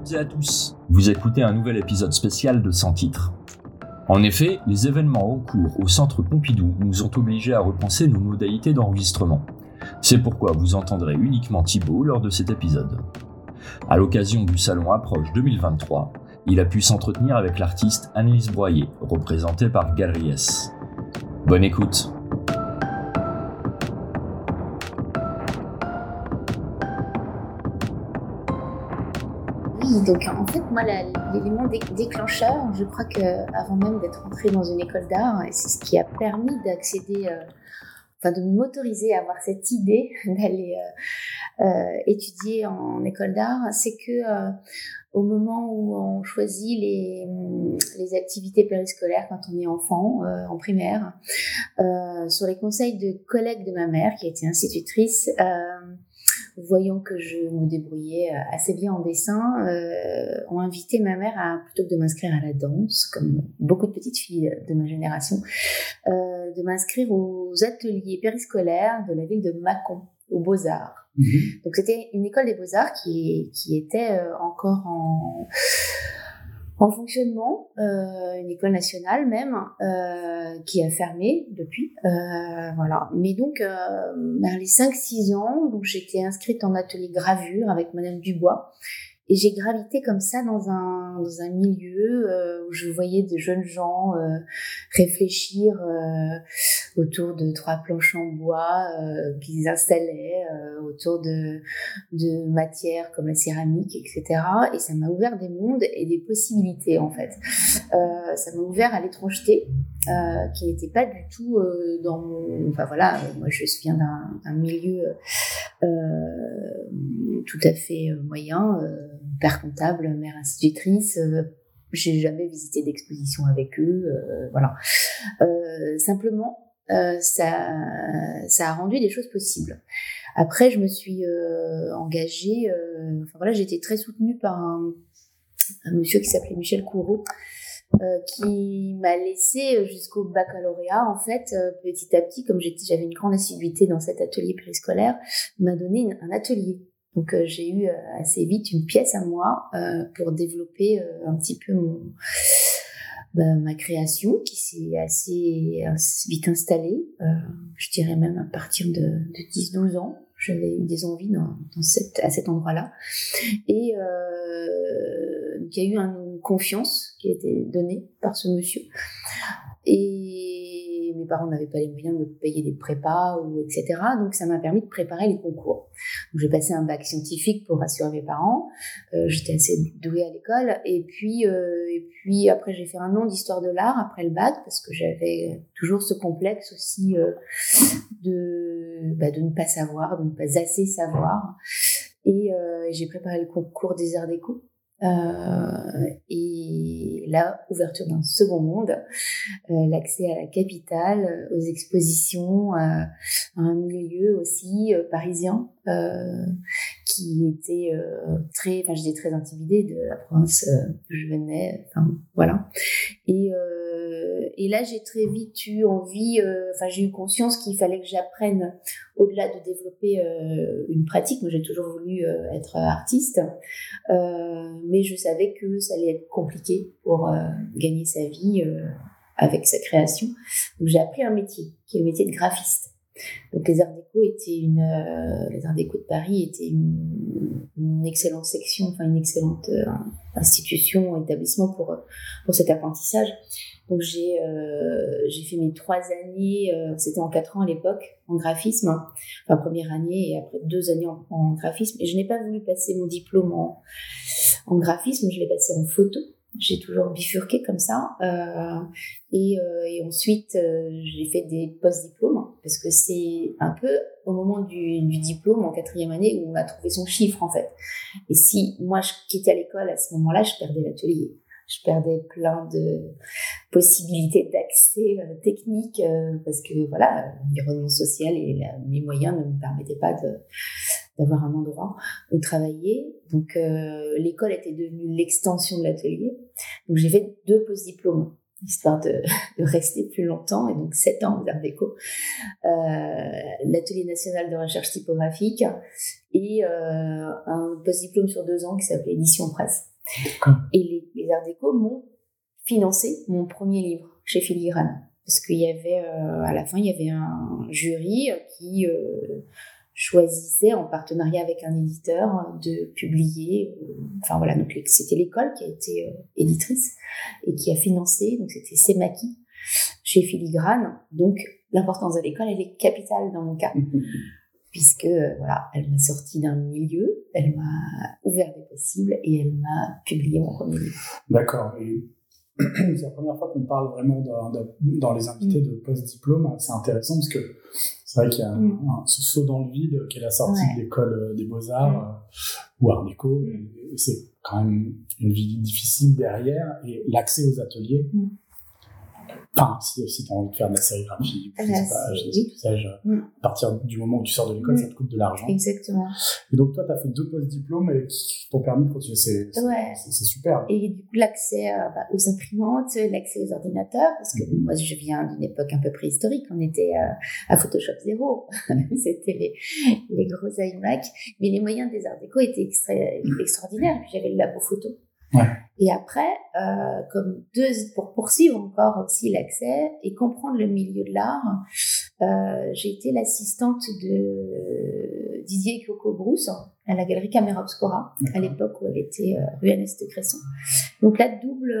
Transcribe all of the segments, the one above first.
toutes et à tous, vous écoutez un nouvel épisode spécial de Sans titre. En effet, les événements en cours au Centre Pompidou nous ont obligés à repenser nos modalités d'enregistrement. C'est pourquoi vous entendrez uniquement Thibaut lors de cet épisode. À l'occasion du Salon Approche 2023, il a pu s'entretenir avec l'artiste Annelise Broyer, représentée par Galerie S. Bonne écoute. Oui, donc en fait, moi, l'élément déclencheur, je crois qu'avant même d'être entrée dans une école d'art, et c'est ce qui a permis d'accéder, de m'autoriser à avoir cette idée d'aller étudier en école d'art, c'est que au moment où on choisit les activités périscolaires quand on est enfant, en primaire, sur les conseils de collègues de ma mère, qui était institutrice, voyant que je me débrouillais assez bien en dessin, ont invité ma mère plutôt que de m'inscrire à la danse, comme beaucoup de petites filles de ma génération, de m'inscrire aux ateliers périscolaires de la ville de Mâcon, aux Beaux-Arts. Mmh. Donc c'était une école des Beaux-Arts qui était encore en fonctionnement, une école nationale même, qui a fermé depuis, voilà. Mais donc, vers les 5-6 ans, donc j'étais inscrite en atelier gravure avec Madame Dubois, et j'ai gravité comme ça dans un milieu où je voyais des jeunes gens réfléchir autour de 3 planches en bois qu'ils installaient autour de matières comme la céramique, etc. Et ça m'a ouvert des mondes et des possibilités, en fait. Ça m'a ouvert à l'étrangeté qui n'était pas du tout dans mon... Enfin voilà, moi je viens d'un milieu tout à fait moyen, père comptable, mère institutrice, j'ai jamais visité d'exposition avec eux, voilà. Simplement, ça a rendu des choses possibles. Après, je me suis engagée, j'ai été très soutenue par un monsieur qui s'appelait Michel Courreau, qui m'a laissé jusqu'au baccalauréat, en fait, petit à petit, comme j'avais une grande assiduité dans cet atelier périscolaire, m'a donné un atelier. Donc j'ai eu assez vite une pièce à moi pour développer un petit peu ma création, qui s'est assez vite installée, je dirais même à partir de 10-12 ans. J'avais eu des envies à cet endroit-là. Et il y a eu une confiance qui a été donnée par ce monsieur. Et mes parents n'avaient pas les moyens de me payer des prépas, etc. Donc ça m'a permis de préparer les concours. Donc j'ai passé un bac scientifique pour rassurer mes parents. J'étais assez douée à l'école. Et puis après, j'ai fait un an d'histoire de l'art après le bac, parce que j'avais toujours ce complexe aussi de ne pas savoir, de ne pas assez savoir. Et j'ai préparé le concours des arts déco. Et là, ouverture d'un second monde, l'accès à la capitale, aux expositions, à un milieu aussi parisien qui était j'étais très intimidée de la province d'où je venais, voilà. Et là, j'ai très vite eu envie, j'ai eu conscience qu'il fallait que j'apprenne, au-delà de développer une pratique. Moi, j'ai toujours voulu être artiste, mais je savais que ça allait être compliqué pour gagner sa vie avec sa création. Donc, j'ai appris un métier, qui est le métier de graphiste. Donc les Arts Déco les Arts Déco de Paris étaient une excellente section, une excellente institution, établissement pour cet apprentissage. Donc j'ai fait mes 3 années, c'était en 4 ans à l'époque, en graphisme, première année et après 2 années en graphisme. Et je n'ai pas voulu passer mon diplôme en graphisme, je l'ai passé en photo. J'ai toujours bifurqué comme ça, et ensuite j'ai fait des post-diplômes, parce que c'est un peu au moment du diplôme en 4e année où on a trouvé son chiffre, en fait. Et si moi je quittais l'école à ce moment-là, je perdais l'atelier, je perdais plein de possibilités d'accès technique, parce que voilà, l'environnement social et mes moyens ne me permettaient pas d'avoir un endroit où travailler. Donc l'école était devenue l'extension de l'atelier. Donc j'ai fait 2 post-diplômes, histoire de rester plus longtemps, et donc 7 ans aux Arts Déco. L'atelier national de recherche typographique et un post-diplôme sur 2 ans qui s'appelait édition presse. Et les Arts Déco m'ont financé mon premier livre chez Filigrane. Parce qu'il y avait, à la fin, il y avait un jury qui choisissait, en partenariat avec un éditeur, de publier. Enfin voilà, donc c'était l'école qui a été éditrice et qui a financé. Donc c'était Semaki chez Filigrane. Donc l'importance de l'école, elle est capitale dans mon cas. Puisque voilà, elle m'a sorti d'un milieu, elle m'a ouvert des possibles et elle m'a publié mon premier livre. D'accord. Et c'est la première fois qu'on parle vraiment dans les invités de post-diplôme. C'est intéressant parce que c'est vrai qu'il y a ce saut dans le vide qui est la sortie de l'école des Beaux-Arts ou Art Déco. Et c'est quand même une vie difficile derrière et l'accès aux ateliers. Enfin, si tu as envie de faire de la sérigraphie, à partir du moment où tu sors de l'école, ça te coûte de l'argent. Exactement. Et donc, toi, tu as fait 2 post-diplômes et qui t'ont permis de continuer. C'est super. Et du coup, l'accès aux imprimantes, l'accès aux ordinateurs, parce que moi, je viens d'une époque un peu préhistorique. On était à Photoshop 0. C'était les gros iMac. Mais les moyens des Arts Déco étaient extraordinaires. Et puis, j'avais le labo photo. Ouais. Et après, pour poursuivre encore aussi l'accès et comprendre le milieu de l'art, j'ai été l'assistante de Didier Coco-Brousse à la galerie Camera Obscura, à l'époque où elle était rue Ernest Cresson. Donc là,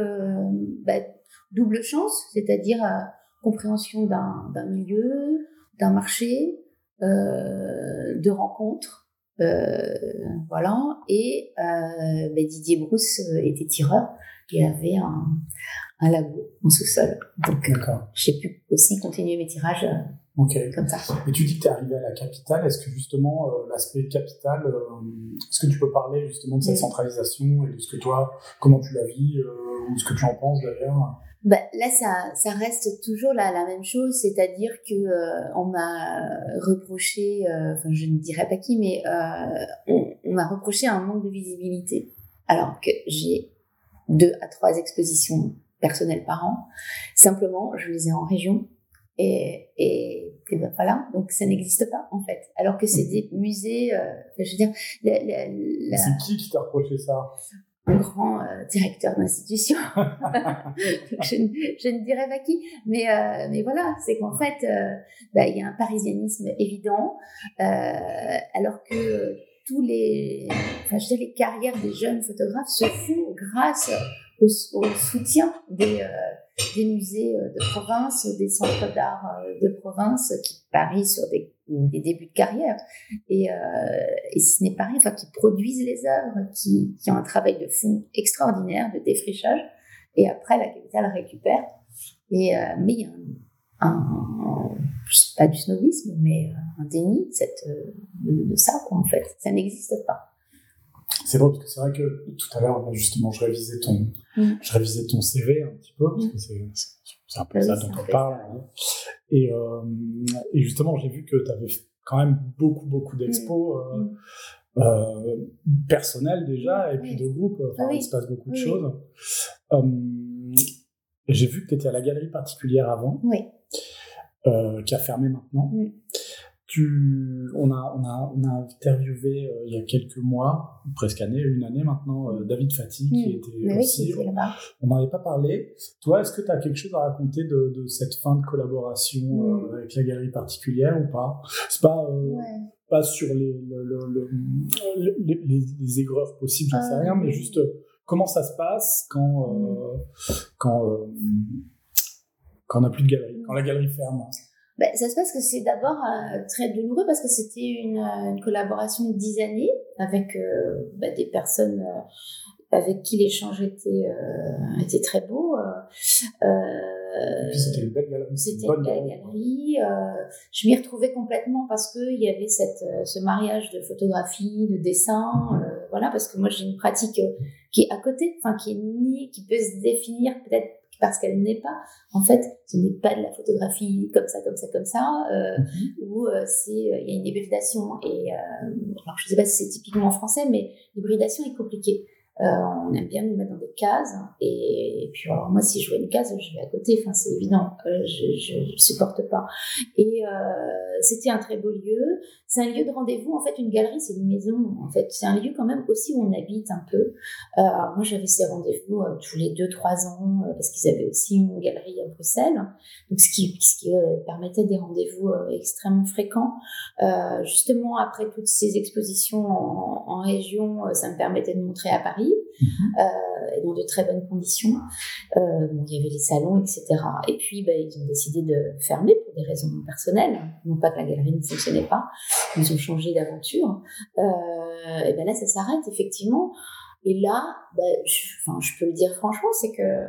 double chance, c'est-à-dire compréhension d'un milieu, d'un marché, de rencontres. Voilà, et Didier Brousse était tireur et avait un labo en sous-sol, donc j'ai pu aussi continuer mes tirages comme ça. Et tu dis que tu es arrivé à la capitale, est-ce que justement l'aspect capitale, est-ce que tu peux parler justement de cette centralisation et de ce que toi, comment tu la vis ou ce que tu en penses d'ailleurs? Là, ça reste toujours la même chose, c'est-à-dire que on m'a reproché, je ne dirais pas qui, mais on m'a reproché un manque de visibilité, alors que j'ai 2 à 3 expositions personnelles par an. Simplement, je les ai en région et voilà, donc ça n'existe pas en fait. Alors que c'est des musées, je veux dire, c'est qui t'a reproché ça? Un grand directeur d'institution. je ne dirais pas qui, mais voilà, c'est qu'en fait, il y a un parisianisme évident, alors que les carrières des jeunes photographes se font grâce au soutien des musées de province, des centres d'art de province qui parient sur des débuts de carrière et ce n'est pas rien, qui produisent les œuvres, qui ont un travail de fond extraordinaire de défrichage, et après la capitale récupère mais il y a pas du snobisme, mais un déni de ça, quoi, en fait. Ça n'existe pas. C'est drôle parce que c'est vrai que tout à l'heure, justement, je révisais ton CV un petit peu, parce que c'est un peu ça dont on parle. Hein. Et justement, j'ai vu que tu avais quand même beaucoup d'expos personnelles déjà, et puis de groupes. Il se passe beaucoup de choses. J'ai vu que tu étais à la galerie particulière avant, qui a fermé maintenant. On a interviewé il y a quelques mois, presque une année maintenant, David Fati, qui était aussi. On n'en avait pas parlé. Toi, est-ce que tu as quelque chose à raconter de cette fin de collaboration avec la galerie particulière ou pas? C'est pas sur les aigreurs possibles, j'en sais rien, mais juste comment ça se passe quand on n'a plus de galerie, quand la galerie ferme? Ça se passe que c'est d'abord très douloureux parce que c'était une collaboration de 10 années avec des personnes avec qui l'échange était très beau. Et puis c'était une belle galerie. C'était une belle galerie. Je m'y retrouvais complètement parce qu'il y avait ce mariage de photographie, de dessin, voilà, parce que moi j'ai une pratique qui est à côté, qui peut se définir peut-être parce qu'elle n'est pas, en fait, ce n'est pas de la photographie comme ça, où il y a une hybridation. Et alors, je ne sais pas si c'est typiquement français, mais l'hybridation est compliquée. On aime bien nous mettre dans des cases. Et puis, alors, moi, si je vois une case, je vais à côté. Enfin, c'est évident. Je supporte pas. Et c'était un très beau lieu. C'est un lieu de rendez-vous. En fait, une galerie, c'est une maison. En fait, c'est un lieu quand même aussi où on habite un peu. Alors, moi, j'avais ces rendez-vous tous les 2-3 ans parce qu'ils avaient aussi une galerie à Bruxelles. Donc, ce qui permettait des rendez-vous extrêmement fréquents. Justement, après toutes ces expositions en région, ça me permettait de montrer à Paris, et dans de très bonnes conditions. Bon, il y avait les salons, etc. Et puis, ils ont décidé de fermer pour des raisons personnelles. Non pas que la galerie ne fonctionnait pas, ils ont changé d'aventure. Et là, ça s'arrête, effectivement. Et là, je peux le dire franchement, c'est que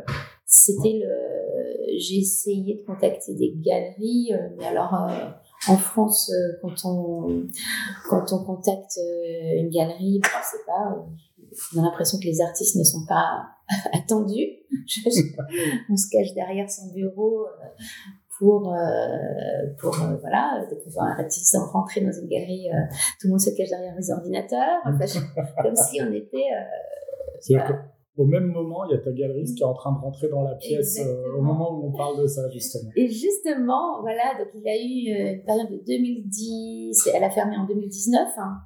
j'ai essayé de contacter des galeries, mais alors en France, quand on contacte une galerie, je sais pas, on a l'impression que les artistes ne sont pas attendus. On se cache derrière son bureau pour voilà, dès qu'on voit un artiste rentrer dans une galerie, tout le monde se cache derrière les ordinateurs, comme si on était c'est-à-dire qu'au même moment, il y a ta galeriste qui est en train de rentrer dans la pièce au moment où on parle de ça, justement. Et justement, voilà, donc il a eu une période de 2010, elle a fermé en 2019,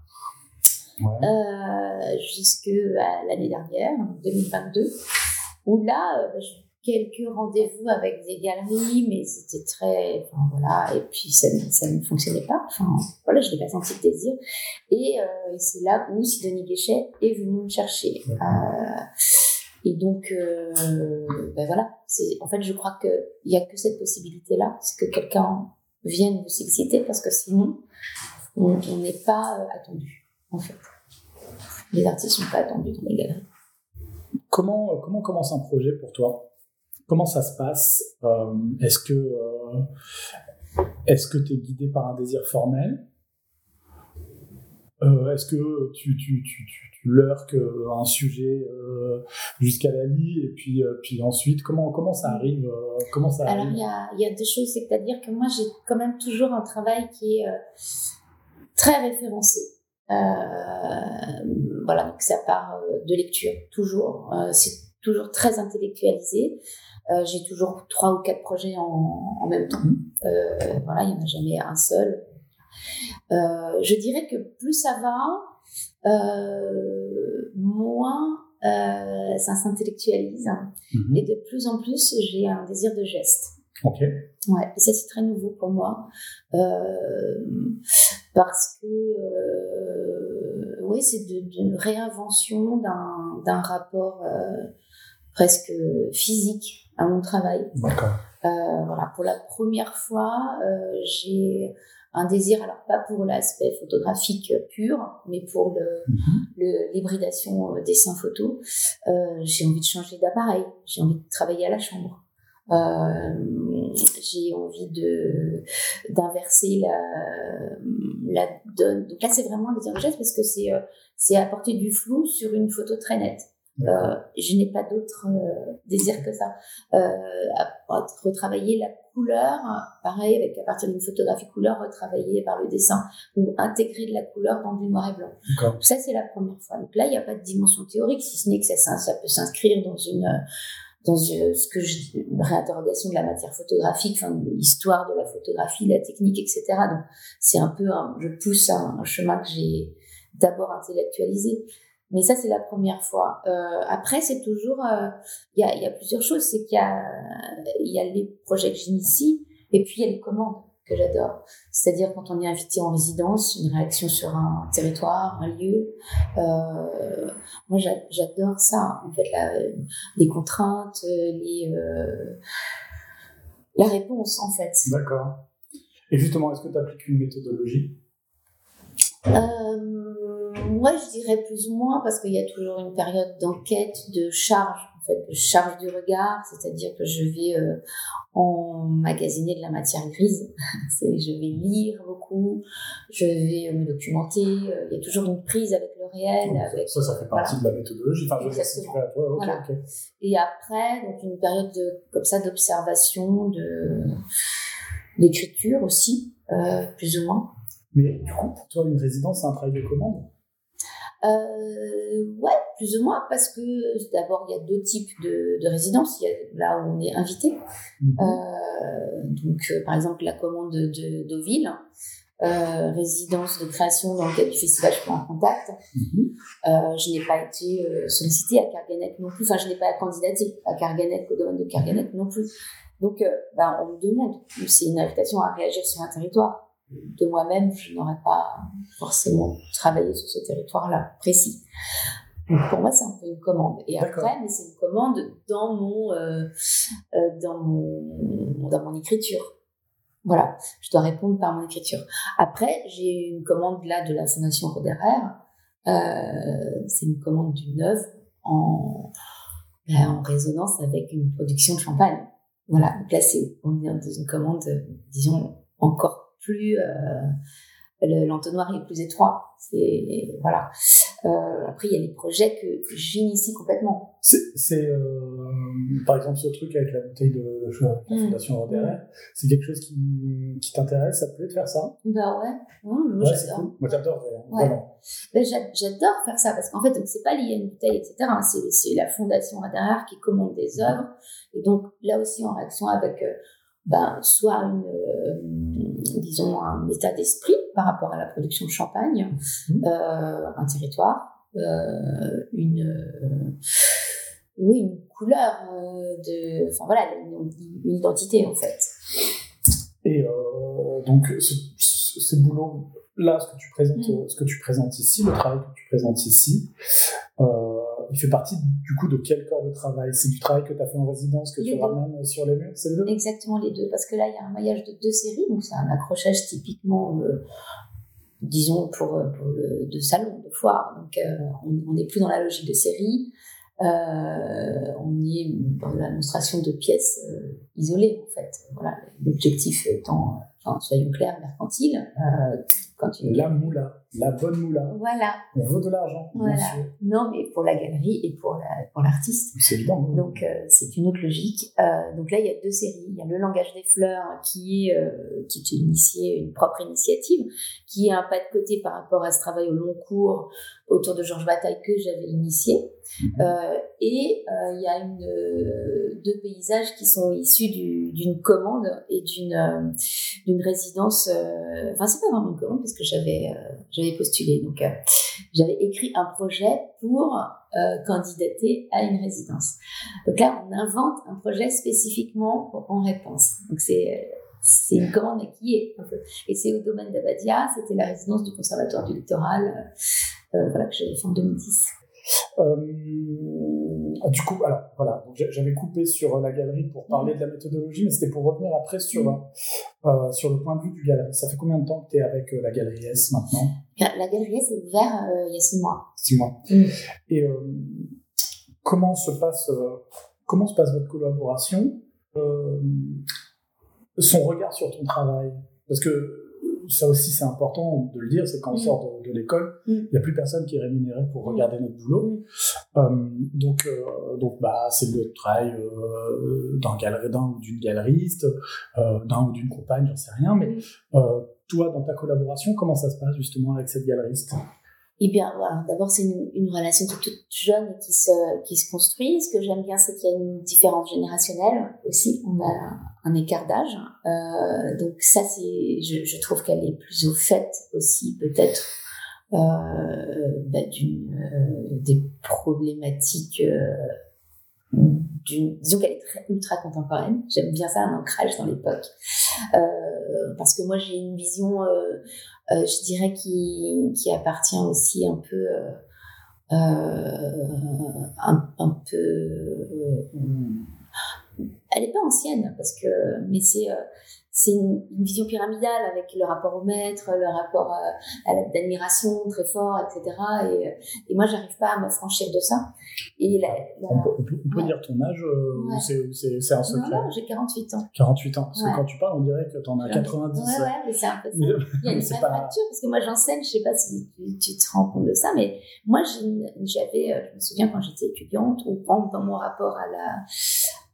jusqu'à l'année dernière, en 2022, où là, j'ai eu quelques rendez-vous avec des galeries, mais c'était très, voilà, et puis ça ne fonctionnait pas, voilà, je n'ai pas senti de désir, et c'est là où Sidonie Guéchet est venue me chercher. Et donc, voilà, en fait, je crois qu'il n'y a que cette possibilité-là, c'est que quelqu'un vienne vous s'exciter, parce que sinon, on n'est pas attendu, en fait. Les artistes ne sont pas attendus dans les galeries. Comment commence un projet pour toi ? Comment ça se passe ? Est-ce que tu es guidé par un désir formel ? Est-ce que tu lurques un sujet jusqu'à la lie et puis ensuite comment ça arrive Alors il y a deux choses, c'est-à-dire que moi j'ai quand même toujours un travail qui est très référencé. Voilà, donc ça part de lecture, toujours. C'est toujours très intellectualisé. J'ai toujours 3 ou 4 projets en même temps. Voilà, il n'y en a jamais un seul. Je dirais que plus ça va, moins ça s'intellectualise. Et de plus en plus, j'ai un désir de geste. Ok. Ouais, et ça c'est très nouveau pour moi. Parce que oui, c'est d'une réinvention d'un rapport presque physique à mon travail. D'accord. Voilà, pour la première fois, j'ai un désir, alors pas pour l'aspect photographique pur, mais pour l'hybridation dessin photo. J'ai envie de changer d'appareil, j'ai envie de travailler à la chambre. J'ai envie d'inverser la donne. Donc là, c'est vraiment un désir de geste parce que c'est apporter du flou sur une photo très nette. Je n'ai pas d'autre désir que ça. Retravailler la couleur, pareil, à partir d'une photographie couleur, retravailler par le dessin ou intégrer de la couleur dans du noir et blanc. D'accord. Ça, c'est la première fois. Donc là, il n'y a pas de dimension théorique, si ce n'est que ça peut s'inscrire dans ce que une réinterrogation de la matière photographique, l'histoire de la photographie, la technique, etc. Donc, c'est un peu, je pousse un chemin que j'ai d'abord intellectualisé. Mais ça, c'est la première fois. Après, c'est toujours, il y a plusieurs choses. C'est qu'il y a les projets que j'initie, et puis il y a les commandes que j'adore. C'est-à-dire quand on est invité en résidence, une réaction sur un territoire, un lieu. Moi, j'adore ça. En fait, les contraintes, la réponse, en fait. D'accord. Et justement, est-ce que tu appliques une méthodologie ? Moi, je dirais plus ou moins, parce qu'il y a toujours une période d'enquête, de charge, en fait, de charge du regard, c'est-à-dire que je vais emmagasiner de la matière grise. Je vais lire beaucoup, je vais me documenter. Il y a toujours une prise avec le réel. Ça fait partie de la méthodologie. Okay. Et après, donc une période comme ça d'observation, d'écriture aussi, plus ou moins. Mais du coup, pour toi, une résidence, c'est un travail de commande ? Ouais, plus ou moins, parce que d'abord, il y a 2 types de résidences. Il y a là où on est invité. Donc, par exemple, la commande de Deauville, résidence de création dans le cadre du festival Je prends en contact. Je n'ai pas été sollicitée à Kerguelen non plus. Enfin, je n'ai pas candidaté à Kerguelen, au domaine de Kerguelen non plus. Donc, on me demande. C'est une invitation à réagir sur un territoire. De moi-même, je n'aurais pas forcément travaillé sur ce territoire-là précis. Donc, pour moi, c'est un peu une commande. Et après, mais c'est une commande dans mon écriture. Voilà, je dois répondre par mon écriture. Après, j'ai une commande là de la Fondation Roderer. C'est une commande d'une œuvre en résonance avec une production de champagne. Voilà, donc là, on est dans une commande, disons, encore plus l'entonnoir est plus étroit. Voilà. Après, il y a les projets que j'initie complètement. C'est par exemple ce truc avec la bouteille de la Fondation Roderer, c'est quelque chose qui t'intéresse? Ça te plaît de faire ça? Bah ouais. Moi j'adore. Cool. Moi j'adore vraiment. J'adore faire ça parce qu'en fait, donc c'est pas lié à une bouteille, etc. C'est la Fondation Roderer qui commande des œuvres, et donc là aussi en réaction avec soit disons un état d'esprit par rapport à la production de champagne, un territoire, une couleur une identité en fait. Et donc ces boulots là, ce que tu présentes ici, le travail que tu présentes ici, il fait partie du coup de quel corps de travail? C'est du travail que tu as fait en résidence que tu ramènes sur les murs? C'est les deux? Exactement, les deux, parce que là il y a un maillage de 2 séries, donc c'est un accrochage typiquement disons pour de salon, de foire. Donc on n'est plus dans la logique de série, on est dans la démonstration de pièces isolées en fait. Voilà, l'objectif étant, soyons clairs, mercantile. La moula, la bonne moula. Voilà. On veut de l'argent. Voilà. Non, mais pour la galerie et pour l'artiste. C'est évident. Donc c'est une autre logique. Donc là il y a 2 séries. Il y a le langage des fleurs qui était initié, une propre initiative, qui est un pas de côté par rapport à ce travail au long cours autour de Georges Bataille que j'avais initié. Et il y a 2 paysages qui sont issus d'une commande et d'une résidence. Enfin, c'est pas vraiment une commande parce que j'avais postulé. Donc, j'avais écrit un projet pour candidater à une résidence. Donc là, on invente un projet spécifiquement en réponse. Donc c'est une commande qui est un peu. Et c'est au domaine d'Abadia. C'était la résidence du Conservatoire du Littoral, que j'avais fait en 2010. Du coup, alors voilà, donc j'avais coupé sur la galerie pour parler de la méthodologie, mais c'était pour revenir après sur le point de vue du galerie. Ça fait combien de temps que tu es avec la Galerie S maintenant? La Galerie S est ouverte il y a 6 mois. 6 mois. Et comment se passe votre collaboration, son regard sur ton travail? Parce que ça aussi c'est important de le dire, c'est quand on sort de l'école, il n'y a plus personne qui est rémunéré pour regarder notre boulot. Donc c'est le travail d'un ou d'une galeriste, d'un ou d'une compagne, j'en sais rien, mais toi dans ta collaboration, comment ça se passe justement avec cette galeriste? Eh bien, voilà, d'abord, c'est une relation toute jeune et qui se construit. Ce que j'aime bien, c'est qu'il y a une différence générationnelle aussi. On a un écart d'âge. Donc ça, je trouve qu'elle est plus au fait aussi, peut-être, des problématiques, disons qu'elle est ultra contemporaine. J'aime bien ça, un ancrage dans l'époque. Parce que moi, j'ai une vision, je dirais, qui appartient aussi un peu, elle n'est pas ancienne, mais c'est une vision pyramidale avec le rapport au maître, le rapport à l'admiration très fort, etc. Et moi, j'arrive pas à me franchir de ça. Et on peut dire ton âge, c'est un secret? Non, j'ai 48 ans. 48 ans, parce que quand tu parles, on dirait que t'en as 90. Ouais, mais c'est un peu ça. Il y a une vraie fracture, parce que moi, j'enseigne, je sais pas si tu te rends compte de ça, mais moi, je me souviens quand j'étais étudiante, ou dans mon rapport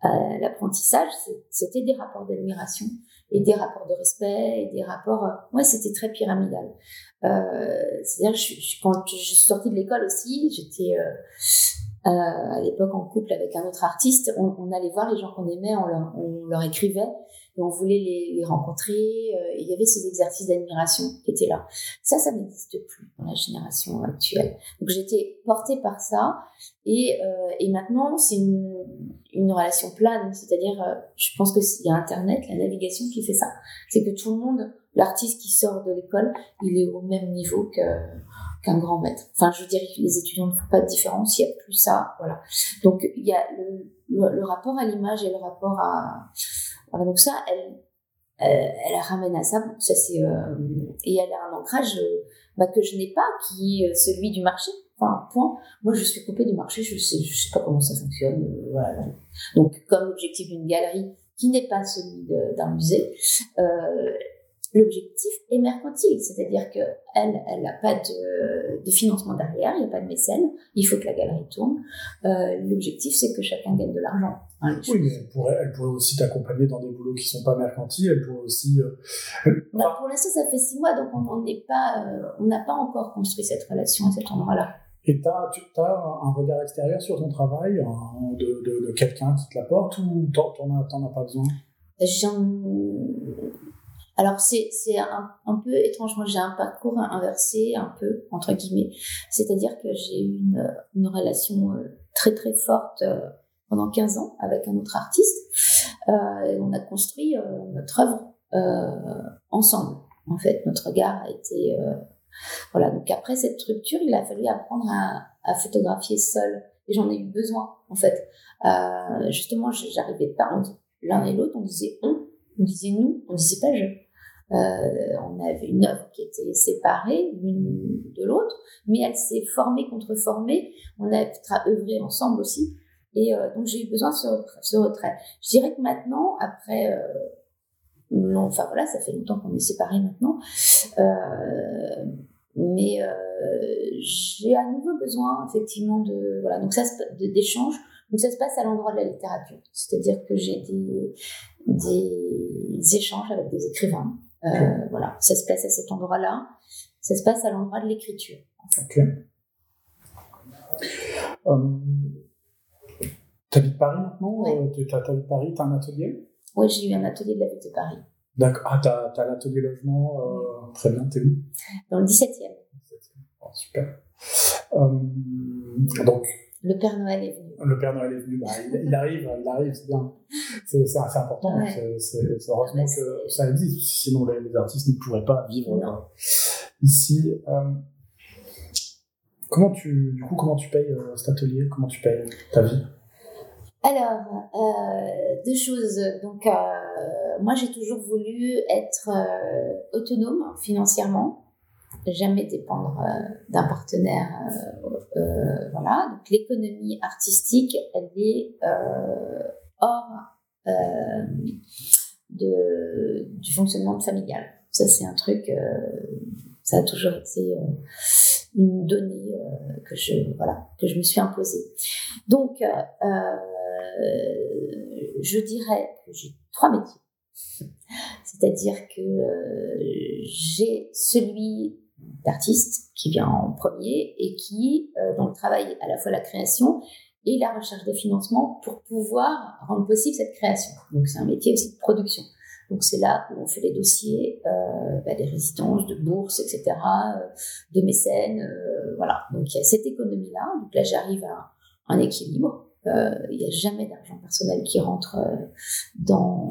l'apprentissage, c'était des rapports d'admiration et des rapports de respect et des rapports. C'était très pyramidal. C'est-à-dire, quand je suis sortie de l'école aussi, j'étais à l'époque en couple avec un autre artiste. On allait voir les gens qu'on aimait, on leur écrivait. Et on voulait les rencontrer. Il y avait ces exercices d'admiration qui étaient là. Ça n'existe plus dans la génération actuelle. Donc j'étais portée par ça. Et maintenant, c'est une relation plane. C'est-à-dire, je pense qu'il y a Internet, la navigation qui fait ça. C'est que tout le monde, l'artiste qui sort de l'école, il est au même niveau qu'un grand maître. Enfin, je veux dire, les étudiants ne font pas de différence. Il n'y a plus ça. Voilà. Donc, il y a le rapport à l'image et le rapport à... Voilà, donc ça, elle ramène à ça. Ça c'est et elle a un ancrage que je n'ai pas, qui est celui du marché. Enfin, point. Moi, je suis coupée du marché. Je sais pas comment ça fonctionne. Voilà. Donc, comme l'objectif d'une galerie qui n'est pas celui d'un musée, l'objectif est mercantile, c'est-à-dire que elle n'a pas de financement derrière, il n'y a pas de mécène, il faut que la galerie tourne. L'objectif, c'est que chacun gagne de l'argent. Oui, mais elle pourrait aussi t'accompagner dans des boulots qui sont pas mercantiles. Elle pourrait aussi. Pour l'instant, ça fait 6 mois, donc on n'a pas encore construit cette relation à cet endroit-là. Et t'as un regard extérieur sur ton travail, de quelqu'un qui te l'apporte, ou t'en as pas besoin? Alors c'est un peu étrange. Moi, j'ai un parcours inversé, un peu entre guillemets. C'est-à-dire que j'ai eu une relation très très forte pendant 15 ans avec un autre artiste. Et on a construit notre œuvre ensemble. En fait, notre regard a été voilà. Donc après cette rupture, il a fallu apprendre à photographier seul. Et j'en ai eu besoin, en fait. Justement, j'arrivais pas. L'un et l'autre, on disait nous, on disait pas je. On avait une œuvre qui était séparée l'une de l'autre, mais elle s'est formée contre formée. On a œuvré ensemble aussi, et donc j'ai eu besoin de ce retrait. Je dirais que maintenant, après, enfin voilà, ça fait longtemps qu'on est séparés maintenant, mais j'ai à nouveau besoin effectivement donc d'échanges. Donc ça se passe à l'endroit de la littérature, c'est-à-dire que j'ai des échanges avec des écrivains. Voilà, ça se passe à cet endroit-là. Ça se passe à l'endroit de l'écriture. Ok. T'habites Paris maintenant? Ouais. T'habites Paris, t'as un atelier? Oui, j'ai eu un atelier de la ville de Paris. D'accord. Ah, t'as l'atelier logement. Très bien, t'es où? Dans le 17e. Oh, super. Donc. Le Père Noël est venu. Le Père Noël est venu. Il arrive, c'est bien. C'est assez important. Ouais. C'est heureusement que ça existe. Sinon, les artistes ne pourraient pas vivre ici. Comment tu payes cet atelier? Comment tu payes ta vie? Alors, 2 choses. Donc, moi, j'ai toujours voulu être autonome financièrement. Jamais dépendre d'un partenaire. Voilà. Donc, l'économie artistique, elle est hors du fonctionnement familial. Ça, c'est un truc, ça a toujours été une donnée que je me suis imposée. Donc, je dirais que j'ai 3 métiers. C'est-à-dire que j'ai celui d'artiste qui vient en premier et qui, dans le travail à la fois la création et la recherche de financement pour pouvoir rendre possible cette création. Donc c'est un métier aussi de production. Donc c'est là où on fait les dossiers, des résidences, de bourses, etc., de mécènes, voilà. Donc il y a cette économie-là. Donc là j'arrive à un équilibre. Il n'y a jamais d'argent personnel qui rentre dans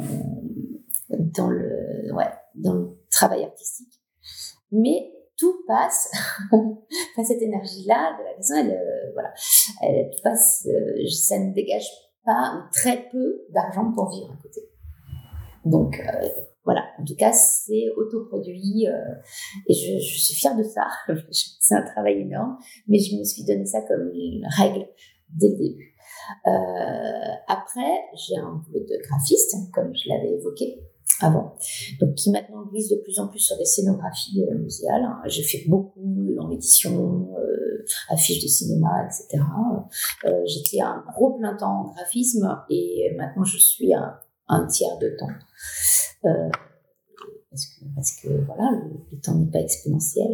le travail artistique. Mais tout passe, enfin, cette énergie-là de la personne, elle tout passe, ça ne dégage pas très peu d'argent pour vivre à côté. Donc, voilà, en tout cas, c'est autoproduit et je suis fière de ça. C'est un travail énorme, mais je me suis donné ça comme une règle dès le début. Après, j'ai un boulot de graphiste, comme je l'avais évoqué avant, donc qui maintenant glisse de plus en plus sur des scénographies muséales. Je fais beaucoup dans l'édition, affiches de cinéma, etc. J'étais un gros plein temps en graphisme et maintenant je suis un tiers de temps. Parce que voilà, le temps n'est pas exponentiel,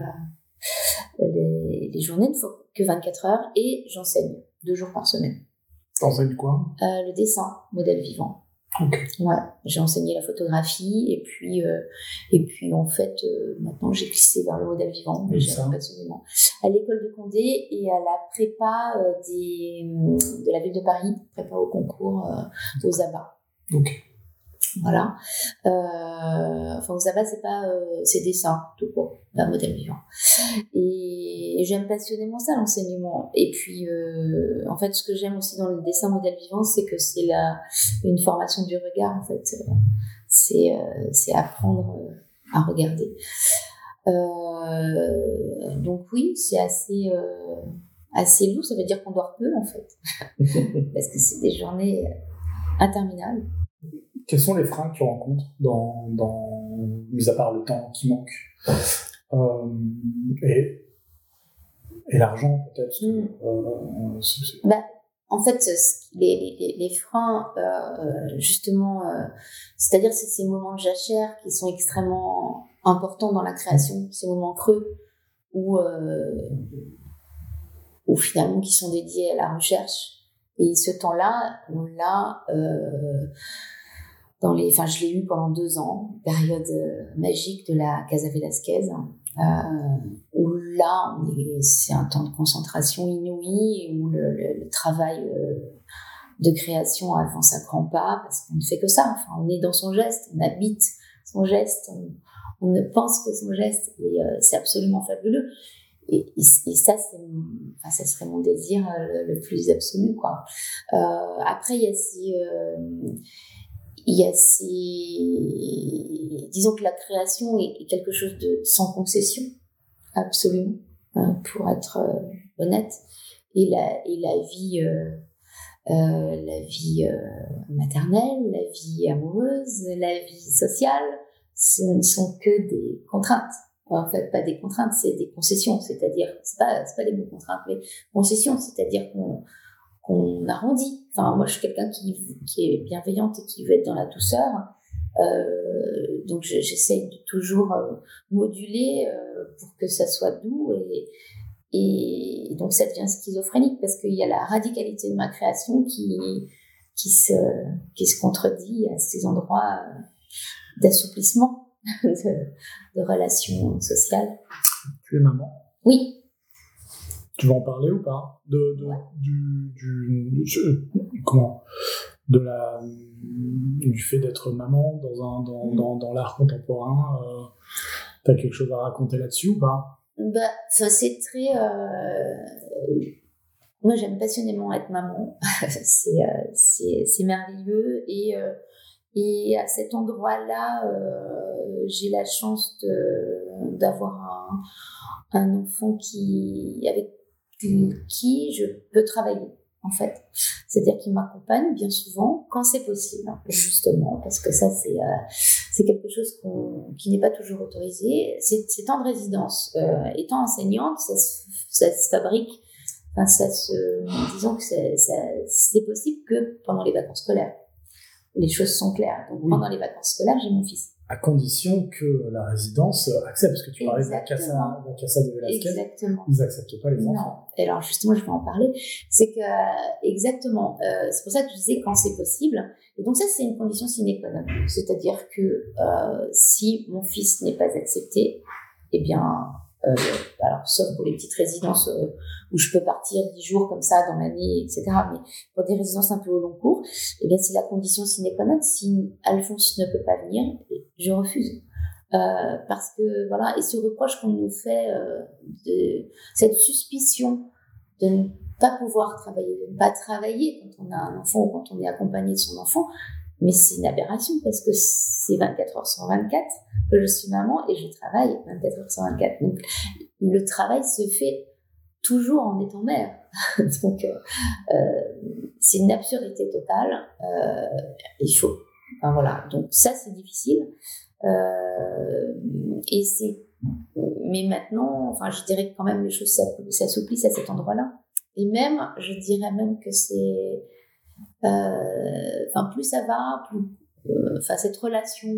les journées ne font que 24 heures et j'enseigne 2 jours par semaine. T'enseignes quoi? Le dessin, modèle vivant. Okay. Ouais, j'ai enseigné la photographie et puis en fait maintenant j'ai glissé vers le modèle vivant, mais j'aime passionnément. À l'école de Condé et à la prépa de la ville de Paris, prépa au concours aux abats. Ok. Voilà. Aux abats c'est dessin tout court, un modèle vivant. Et j'aime passionnément ça, l'enseignement. Et puis en fait ce que j'aime aussi dans le dessin modèle vivant, c'est que c'est une formation du regard en fait. C'est apprendre à regarder. Donc oui, c'est assez lourd, ça veut dire qu'on dort peu en fait. Parce que c'est des journées interminables. Quels sont les freins que tu rencontres mis à part le temps qui manque et l'argent peut-être en fait, les freins, justement, c'est-à-dire c'est ces moments de jachère qui sont extrêmement importants dans la création, ces moments creux où finalement qui sont dédiés à la recherche. Et ce temps-là, on l'a je l'ai eu pendant 2 ans, période magique de la Casa Velasquez, où là, c'est un temps de concentration inouï et où le travail de création avance à grands pas parce qu'on ne fait que ça. Enfin, on est dans son geste, on habite son geste, on ne pense que son geste et c'est absolument fabuleux. Et ça, ça serait mon désir le plus absolu, quoi. Après, disons que la création est quelque chose de sans concession, absolument, pour être honnête. Et la vie maternelle, la vie amoureuse, la vie sociale, ce ne sont que des contraintes. En fait, pas des contraintes, c'est des concessions. C'est-à-dire, c'est pas des mots contraintes, mais concessions, c'est-à-dire qu'on arrondit. Enfin, moi, je suis quelqu'un qui est bienveillante et qui veut être dans la douceur. Donc, j'essaye de toujours moduler pour que ça soit doux. Et donc, ça devient schizophrénique parce qu'il y a la radicalité de ma création qui se contredit à ces endroits d'assouplissement de relations sociales. Tu es maman? Oui. Tu vas en parler ou pas du fait d'être maman dans l'art contemporain? T'as quelque chose à raconter là-dessus ou pas? C'est très moi j'aime passionnément être maman. c'est merveilleux et à cet endroit-là j'ai la chance d'avoir un enfant avec qui je peux travailler, en fait. C'est-à-dire qu'il m'accompagne bien souvent, quand c'est possible, justement, parce que ça, c'est quelque chose qui n'est pas toujours autorisé. Ces temps de résidence, étant enseignante, ça se fabrique, disons que c'est possible que pendant les vacances scolaires. Les choses sont claires. Donc, oui. Pendant les vacances scolaires, j'ai mon fils. À condition que la résidence accepte, parce que tu parlais de la Casa de Velasquez. Exactement. Ils n'acceptent pas les enfants. Non. Et alors, justement, je vais en parler. C'est que, exactement, c'est pour ça que je disais quand c'est possible. Et donc, ça, c'est une condition sine qua non. C'est-à-dire que si mon fils n'est pas accepté, eh bien, alors, sauf pour les petites résidences où je peux partir 10 jours comme ça dans l'année, etc. Mais pour des résidences un peu au long cours, eh bien, c'est la condition sine qua non. Si Alphonse ne peut pas venir, je refuse. Parce que, voilà, et ce reproche qu'on nous fait de cette suspicion de ne pas pouvoir travailler, de ne pas travailler quand on a un enfant ou quand on est accompagné de son enfant, mais c'est une aberration parce que c'est 24 heures sur 24 que je suis maman et je travaille 24 heures sur 24. Donc, le travail se fait toujours en étant mère. Donc, c'est une absurdité totale. Il faut... Enfin, voilà. Donc, ça, c'est difficile. Et c'est Mais maintenant, enfin, je dirais que quand même les choses s'assouplissent à cet endroit-là. Et même, je dirais même que c'est, enfin, plus ça va, plus, enfin, cette relation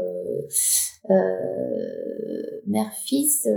mère-fils,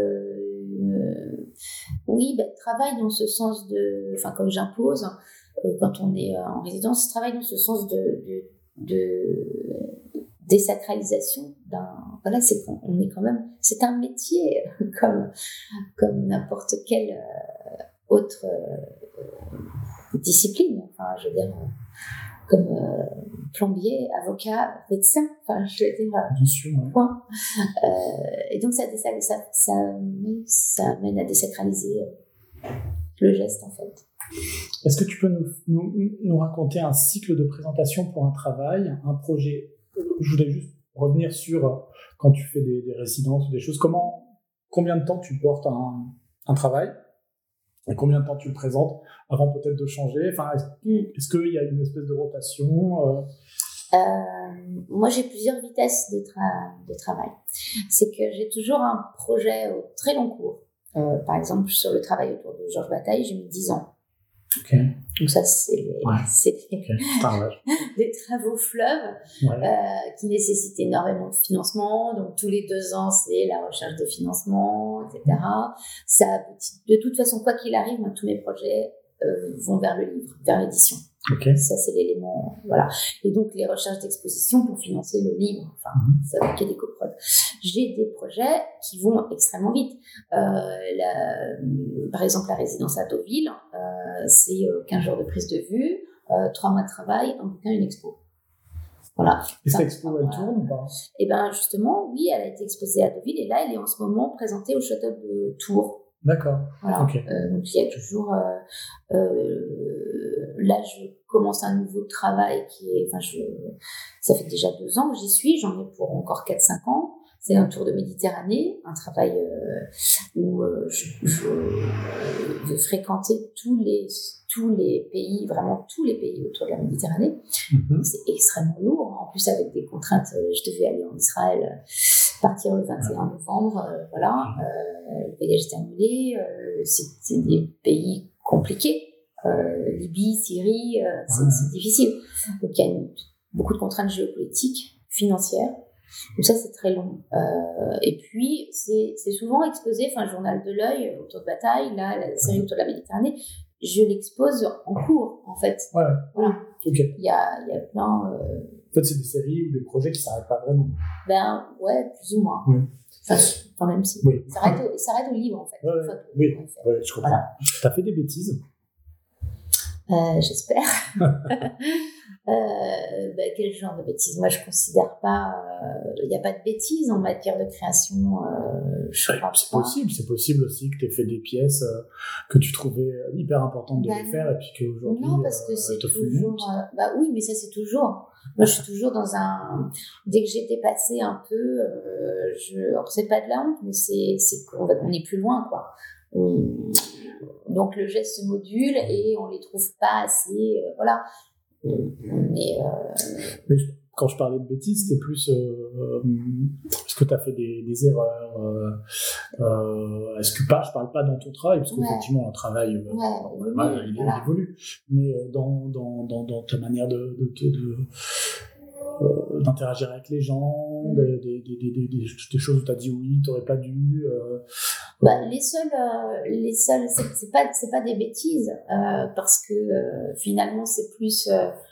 oui, travaille dans ce sens de, enfin, comme j'impose, quand on est en résidence, travaille dans ce sens de désacralisation voilà, c'est qu'on est quand même, c'est un métier comme n'importe quelle autre discipline, enfin, je veux dire, comme plombier, avocat, médecin, enfin, je veux dire, bien sûr, ouais. Point. Et donc ça amène à désacraliser le geste, en fait. Est-ce que tu peux nous raconter un cycle de présentation pour un travail, un projet? Je voulais juste revenir sur quand tu fais des résidences ou des choses, combien de temps tu portes un travail et combien de temps tu le présentes avant peut-être de changer? Enfin, est-ce qu'il y a une espèce de rotation? Moi, j'ai plusieurs vitesses de travail. C'est que j'ai toujours un projet au très long cours. Par exemple, sur le travail autour de Georges Bataille, j'ai mis 10 ans. Okay. Donc ça, c'est des travaux fleuves qui nécessitent énormément de financement. Donc tous les 2 ans, c'est la recherche de financement, etc. Ça aboutit. De toute façon, quoi qu'il arrive, moi, tous mes projets vont vers le livre, vers l'édition. Okay. Ça, c'est l'élément, voilà. Et donc, les recherches d'exposition pour financer le livre, enfin, ça va qu'il y ait des coprods. J'ai des projets qui vont extrêmement vite. Par exemple, la résidence à Deauville, c'est 15 jours de prise de vue, 3 mois de travail, un bouquin, une expo. Voilà. Et cette expo, elle tourne ou pas? Eh ben, justement, oui, elle a été exposée à Deauville et là, elle est en ce moment présentée au château de Tours. D'accord. Voilà. Okay. Donc il y a toujours là je commence un nouveau travail qui est, enfin ça fait déjà 2 ans que j'y suis, j'en ai pour encore 4-5 ans. C'est un tour de Méditerranée, un travail où je vais fréquenter tous les pays, vraiment tous les pays autour de la Méditerranée. Donc c'est extrêmement lourd, en plus avec des contraintes. Je devais aller en Israël, partir le 21 novembre, voilà. Le voyage était annulé. C'est des pays compliqués. Libye, Syrie, c'est difficile. Donc il y a beaucoup de contraintes géopolitiques, financières. Donc ça, c'est très long. Et puis, c'est souvent exposé, enfin, Journal de l'œil, autour de Bataille, là, la série autour de la Méditerranée, je l'expose en cours, en fait. Ouais. Voilà. Okay. Il y a plein... En fait, c'est des séries ou des projets qui s'arrêtent pas vraiment. Ben, ouais, plus ou moins. Oui. Enfin, quand même, si. Oui. Ça s'arrête au livre, en fait. Ouais, oui, je comprends. Voilà. T'as fait des bêtises? J'espère. Quel genre de bêtises? Moi, je considère pas. Il n'y a pas de bêtises en matière de création. C'est possible aussi que tu aies fait des pièces que tu trouvais hyper importantes de les faire et puis qu'aujourd'hui. Non, parce que c'est toujours. Oui, mais ça, c'est toujours. Moi, je suis toujours dans un. Dès que j'ai dépassé un peu, alors, c'est pas de la honte, mais c'est qu'on est plus loin, quoi. Donc le geste se module et on les trouve pas assez. Voilà. Mais quand je parlais de bêtises, c'était plus est-ce que tu as fait des erreurs, est-ce que je parle pas dans ton travail parce qu'effectivement un travail il évolue, mais dans ta manière d'interagir avec les gens, des choses où tu as dit oui, tu n'aurais pas dû. Les seuls, c'est pas des bêtises, parce que finalement c'est plus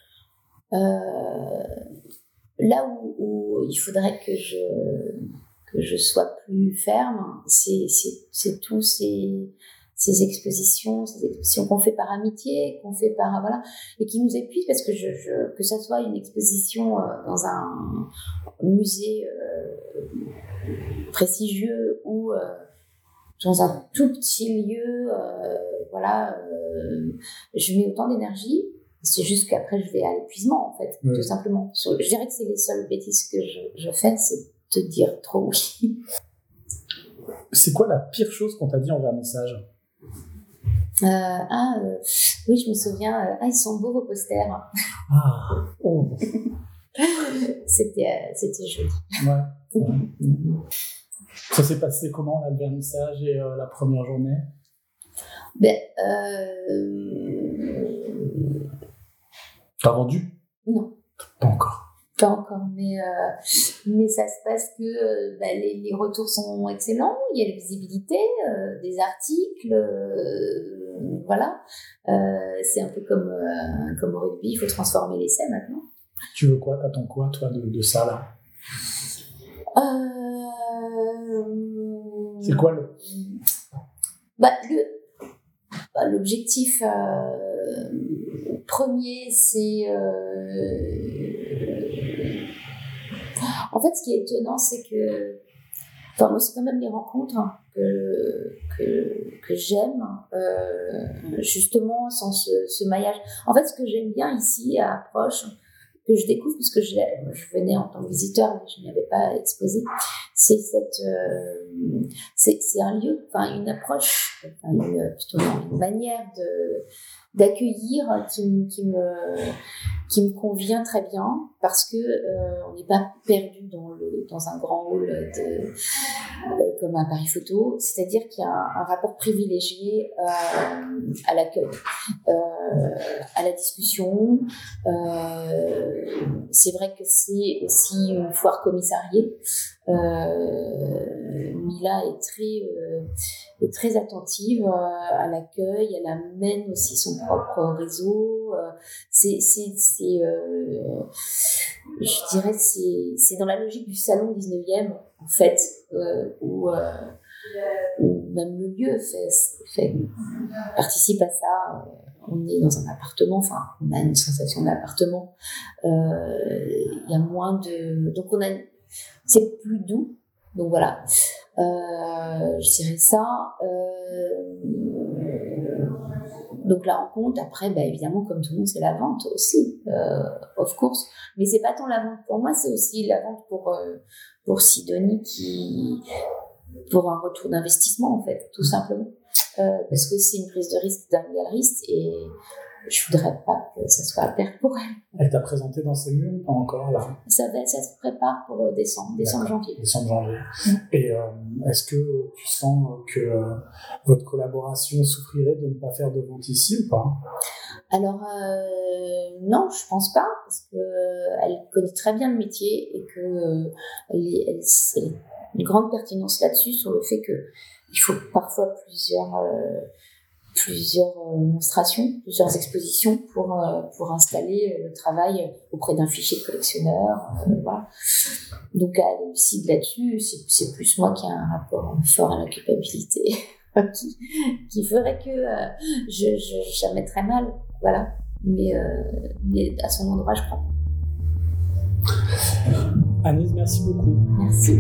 là où il faudrait que je sois plus ferme, c'est tous ces expositions qu'on fait par amitié, qu'on fait par voilà, et qui nous épuisent parce que que ça soit une exposition dans un musée prestigieux ou dans un tout petit lieu, voilà, je mets autant d'énergie. C'est juste qu'après je vais à l'épuisement en fait, tout simplement. Je dirais que c'est les seules bêtises que je fais, c'est te dire trop oui. C'est quoi la pire chose qu'on t'a dit en vernissage? Oui, je me souviens. Ils sont beaux vos posters. C'était joli. Ouais. Ça s'est passé comment, là, le vernissage et la première journée? T'as vendu? Non. Pas encore. Pas encore, mais ça se passe que les retours sont excellents, il y a la visibilité, des articles, voilà. C'est un peu comme au rugby, il faut transformer l'essai maintenant. Tu veux quoi? T'attends quoi, toi, de ça, là? C'est quoi l'objectif premier, c'est en fait, ce qui est étonnant, c'est que moi, c'est quand même les rencontres que j'aime, justement, sans ce maillage. En fait, ce que j'aime bien ici à Approche, que je découvre, parce que je venais en tant que visiteur, mais je n'y avais pas exposé, c'est c'est un lieu, une approche, plutôt une manière d'accueillir qui me convient très bien, parce que on n'est pas perdu dans un grand hall comme un Paris Photo, c'est-à-dire qu'il y a un rapport privilégié à l'accueil, à la discussion. C'est vrai que c'est aussi une foire commissariée. Mila est très attentive à l'accueil, elle amène aussi son propre réseau. Je dirais c'est dans la logique du salon 19e en fait, où même le lieu participe à ça. On est dans un appartement, on a une sensation d'appartement. Il y a moins donc c'est plus doux. Donc voilà, je dirais ça. Donc la rencontre, après, évidemment, comme tout le monde, c'est la vente aussi, of course. Mais c'est pas tant la vente pour moi, c'est aussi la vente pour Sidonie pour un retour d'investissement, en fait, tout simplement. Parce que c'est une prise de risque d'un galeriste et je voudrais pas que ça soit à perte pour elle. Elle t'a présenté dans ses murs ou pas encore, là? Ça se prépare pour décembre-janvier. Décembre-janvier. Et est-ce que tu sens que votre collaboration souffrirait de ne pas faire de vente ici ou pas? Alors, non, je pense pas, parce que elle connaît très bien le métier et que elle a une grande pertinence là-dessus, sur le fait que il faut parfois plusieurs monstrations, plusieurs expositions pour installer le travail auprès d'un fichier de collectionneur. Voilà. Donc, elle est lucide là-dessus. C'est plus moi qui ai un rapport fort à la culpabilité qui ferait que ça me mettrait mal. Voilà. Mais à son endroit, je crois. Agnès, merci beaucoup. Merci.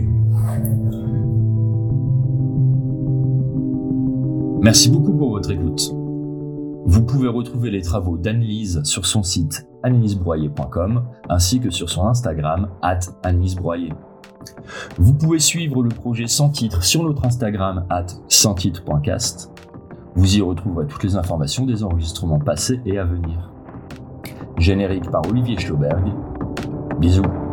Merci beaucoup pour votre écoute. Vous pouvez retrouver les travaux d'Annelise sur son site anneliesbroyer.com ainsi que sur son Instagram @anneliesbroyer. Vous pouvez suivre le projet Sans Titre sur notre Instagram @sans-titre.cast. Vous y retrouverez toutes les informations des enregistrements passés et à venir. Générique par Olivier Schloberg. Bisous.